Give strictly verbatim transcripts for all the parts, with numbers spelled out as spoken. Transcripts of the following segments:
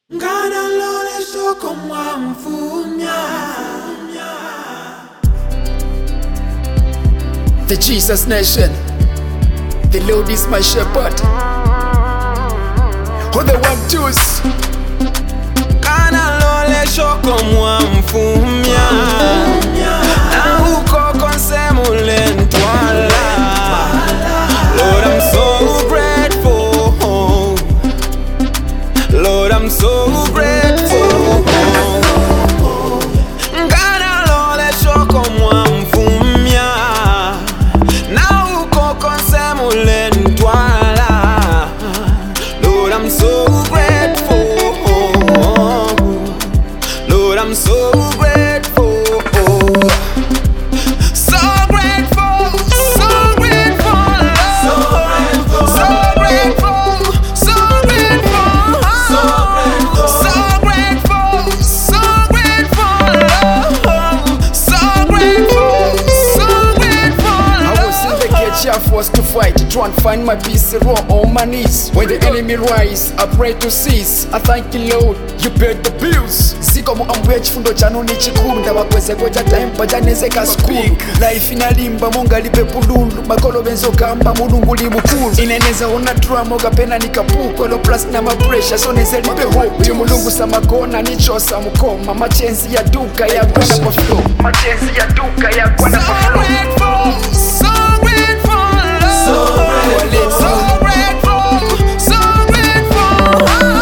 Ngana lole soko mwamfumya. The Jesus Nation, the Lord is my shepherd. Who the one choose? Ngana lole soko mwamfumya. Na uko konsemule ntwala. Lord, I'm so grateful. Lord, I'm so grateful. Ngana lole soko mwamfumya. Na uko konsemule ntwala. Lord, I'm so grateful. Lord, I'm so grateful. So grateful, so grateful, Lord. So grateful, so grateful, so grateful, so grateful, Lord. So grateful, so grateful, I was in the cage, I forced to fight, try and find my peace, raw on my knees. When the enemy rise, I pray to cease. I thank you, Lord, you paid the bills. Siko muambuye chifundo chanu ni chikulu. Ndabakweze kwa time pajaneze ka school. Life inalimba munga lipe pululu. Makolo benzo kamba mulungu li mukulu. Ineneza ona drama kapena nikapuko. Lo plus na ma pressure so neze lipe hope. Yu mulungu samakona nichosa mukoma. Machenzi ya duka ya kwana kwa flow. Machenzi ya duka ya kwana kwa flow. so grateful, so grateful, Lord. So grateful, so grateful, so grateful,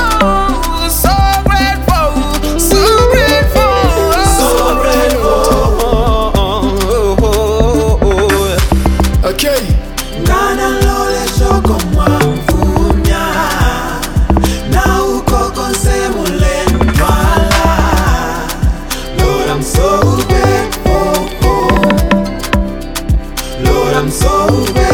so grateful, so grateful. Okay. Ngana lole soko mwamfumya. Na uko konsemule ntwala. Lord, I'm so grateful. Lord, I'm so grateful.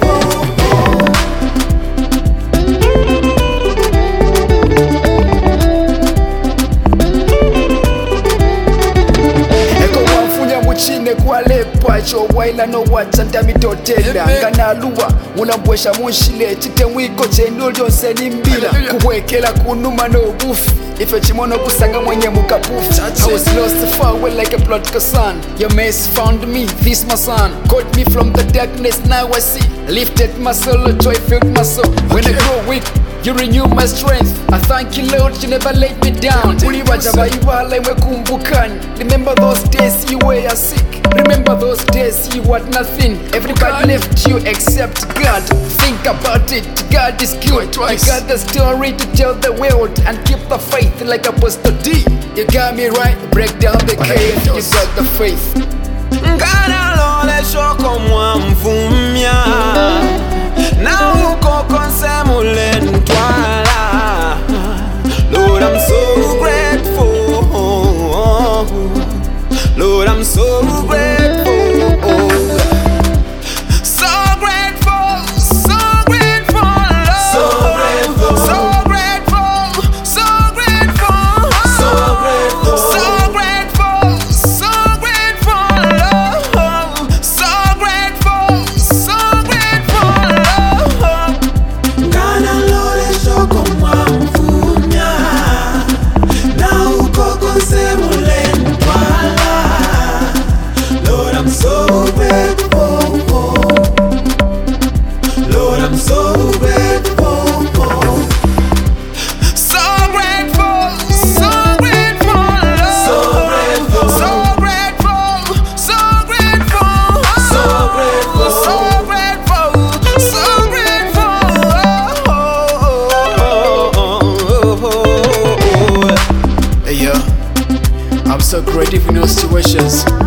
Muchine kwalepa chowaila no wacha ndamitotela nganaluwa mulambwesha munshile chite mwiko chenu lyonse nimbila kubwekela kunuma no bufi ife chimono kusanga mwenye mukapufu. I was lost far away like a prodigal son. Your mess found me, this my son. Caught me from the darkness, now I see. Lifted my soul, joy filled my soul. When I grow weak, you renew my strength. I thank you, Lord, you never let me down. Remember those days you were sick. Remember those days you had nothing. Everybody left you except God. Think about it, God is good. You got the story to tell the world and keep the faith like Apostle D. You got me right, break down the cave. You got the faith. Ngana lole soko mwamfumya. Na uko konsemule ntwala. Lord, I'm so grateful. Lord, I'm so grateful. So grateful, so grateful, Lord. So grateful. So grateful, so grateful, So grateful. so grateful, so grateful, Lord. So grateful, so grateful, Lord. Ngana lole soko mwamfumya. Na uko konsemule ntwala. Lord, I'm so grateful. Lord, I'm so grateful. So grateful, so grateful, Lord. So grateful. So grateful, so grateful, So grateful. so grateful, so grateful. Hey, yo, I'm so grateful in those situations.